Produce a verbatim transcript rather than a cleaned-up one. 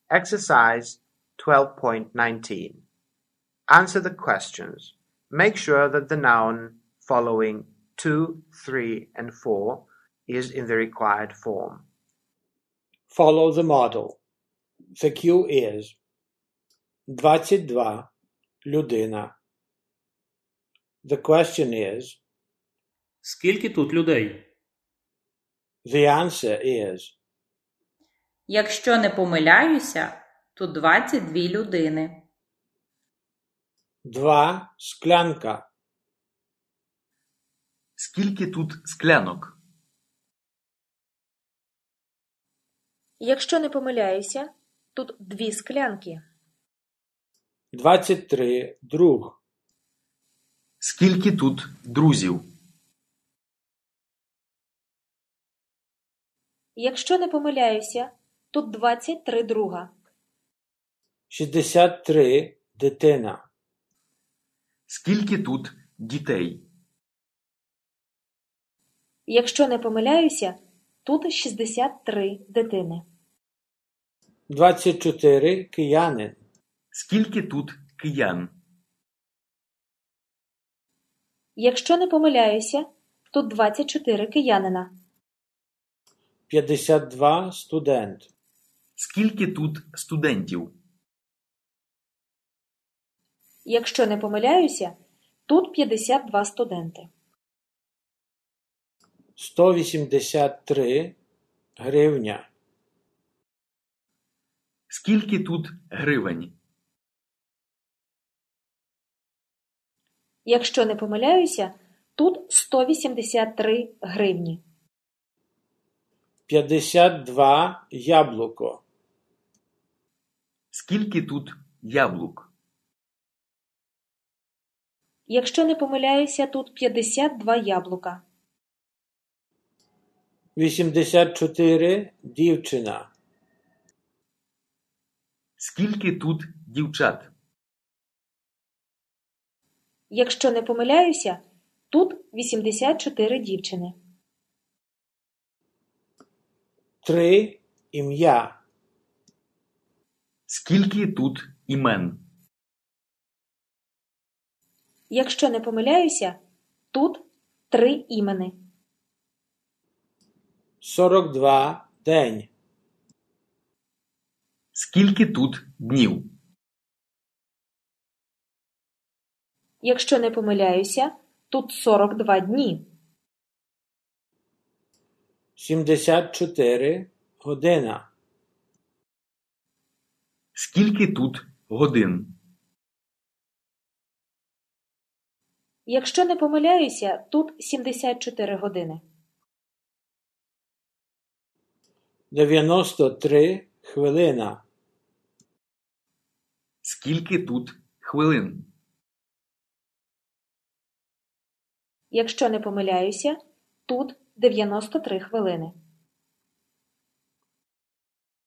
Exercise twelve point nineteen. Answer the questions. Make sure that the noun following two, three, and four is in the required form. Follow the model. The cue is двадцять два – людина. The question is Скільки тут людей? The answer is Якщо не помиляюся, тут двадцять дві людини. два – склянка. Скільки тут склянок? Якщо не помиляюся, тут дві склянки. двадцять три – друг. Скільки тут друзів? Якщо не помиляюся, тут двадцять три друга. шістдесят три – дитина. Скільки тут дітей? Якщо не помиляюся, тут шістдесят три дитини. двадцять чотири – киянин. Скільки тут киян? Якщо не помиляюся, тут двадцять чотири киянина. п'ятдесят два – студент. Скільки тут студентів? Якщо не помиляюся, тут п'ятдесят два студенти. сто вісімдесят три – гривня. Скільки тут гривень? Якщо не помиляюся, тут сто вісімдесят три гривні. п'ятдесят два – яблуко. Скільки тут яблук? Якщо не помиляюся, тут п'ятдесят два яблука. вісімдесят чотири – дівчина. Скільки тут дівчат? Якщо не помиляюся, тут вісімдесят чотири дівчини. три – ім'я. Скільки тут імен? Якщо не помиляюся, тут три імени. сорок два – день. Скільки тут днів? Якщо не помиляюся, тут сорок два дні. сімдесят чотири – година. Скільки тут годин? Якщо не помиляюся, тут сімдесят чотири години. дев'яносто три – хвилина. Скільки тут хвилин? Якщо не помиляюся, тут дев'яносто три хвилини.